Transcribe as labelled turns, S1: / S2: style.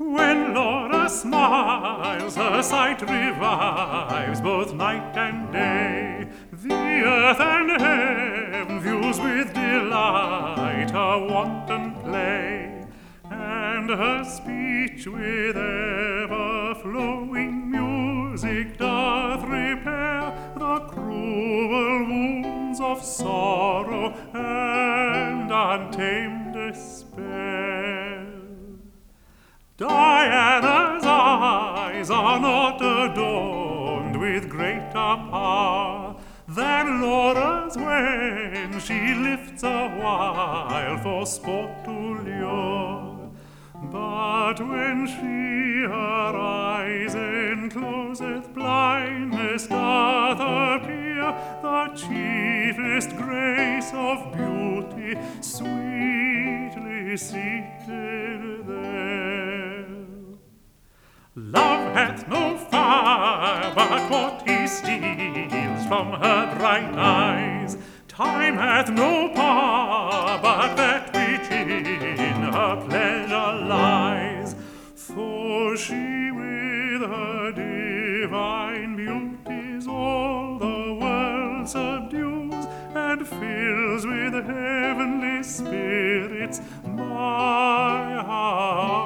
S1: When Laura smiles, her sight revives both night and day. The earth and heaven views with delight her wanton play, and her speech with ever-flowing music doth repair the cruel wounds of sorrow and untamed despair. Diana's eyes are not adorned with greater power than Laura's when she lifts a while for sport to lure. But when she her eyes encloseth, blindness doth appear, the chiefest grace of beauty sweetly seated there. Love hath no fire but what he steals from her bright eyes. Time hath no power but that which in her pleasure lies. For she with her divine beauties all the world subdues, and fills with heavenly spirits my heart.